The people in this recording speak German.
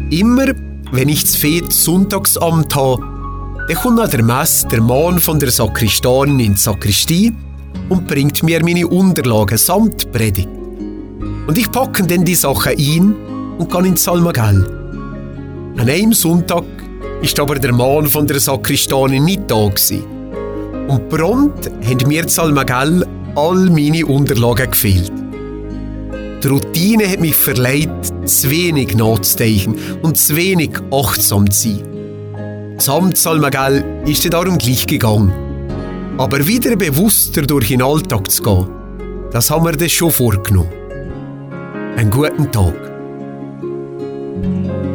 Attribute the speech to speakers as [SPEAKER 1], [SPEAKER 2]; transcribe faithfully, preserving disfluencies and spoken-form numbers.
[SPEAKER 1] Immer, wenn ich das Fete Sonntagsamt habe, dann kommt nach der Messe der Mann von der Sakristanin in die Sakristie und bringt mir meine Unterlagen samt Predigt. Und ich packe dann die Sachen ein und gehe ins Salmagell. An einem Sonntag ist aber der Mann von der Sakristanin nicht da gewesen. Und prompt haben mir in Salmagell all meine Unterlagen gefehlt. Die Routine hat mich verleitet, zu wenig nachzudenken und zu wenig achtsam zu sein. Samt Salmagell ist es darum gleich gegangen. Aber wieder bewusster durch den Alltag zu gehen, das haben wir dann schon vorgenommen. Einen guten Tag.